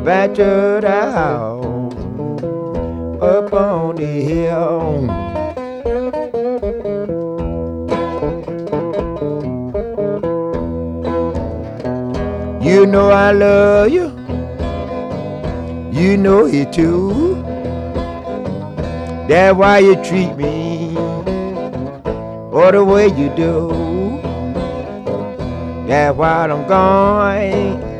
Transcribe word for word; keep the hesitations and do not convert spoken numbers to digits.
ventured out up on the hill. You know I love you, you know it too. That's why you treat me or the way you do. That's why I'm going